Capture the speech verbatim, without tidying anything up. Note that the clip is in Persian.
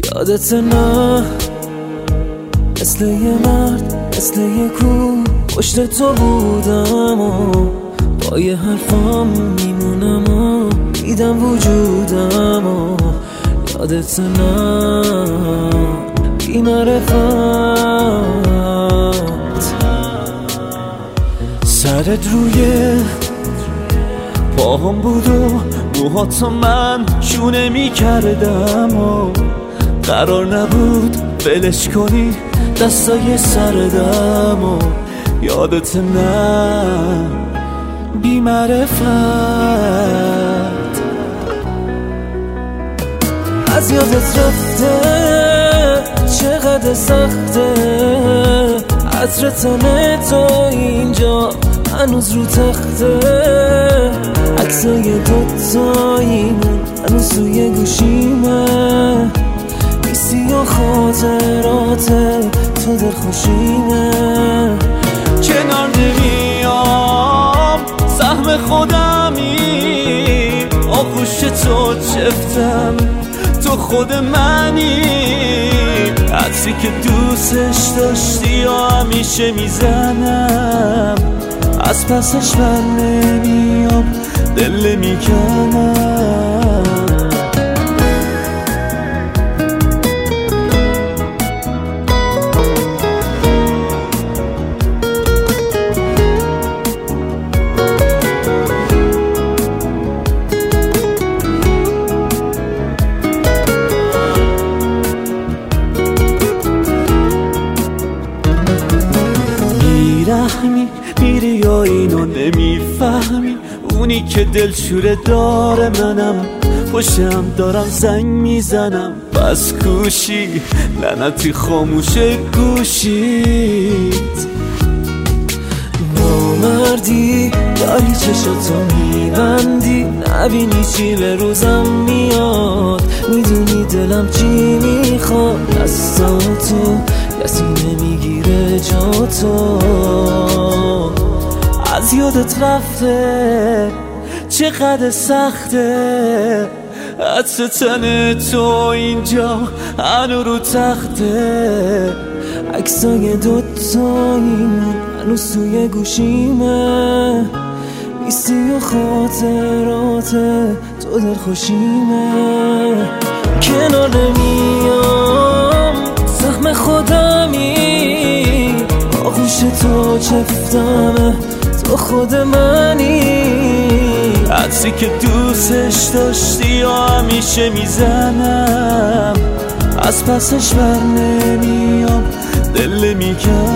یادت نه مثل یه مرد مثل یه کو پشت تو بودم و با یه حرفام میمونم و دیدم وجودم و یادت نه بی معرفت سرت روی پاهم بود و موهاتو من شونه می کردم و قرار نبود بلش کنی دستای سردم و یادت نه بی معرفت از یادت رفته چقدر سخته عطر تن تو اینجا هنوز رو تخته عکسای دوتاییمون هنوز توی گوشیمه نیستی و خاطرات تو در خوشیمه کنار نمیام سهم خودمی آغوش تو چفتم تو خود منی عکسی که دوستش داشتی و همیشه میزنم از پسش بر نمیام دل میکنم رحمی میری یا اینو نمیفهمی اونی که دلشوره داره منم پشتم دارم زنگ میزنم بس گوشی لعنتی خاموشه گوشیت نامردی داری چشاتو میبندی نبینی چی به روزم میاد میدونی دلم چی میخواد دستاتو کسی نمیگیره جا تو از یادت رفته چقدر سخته عطر تن تو اینجا هنو رو تخته عکسای دوتاییمون هنوز توی گوشیمه نیستی و خاطرات تو در خوشیمه کنار نمیام زخم خودمی آغوش تو چفتمه تو خود منی عکسی که دوستش داشتی و همیشه میزنم از پسش بر نمیام دل میکنم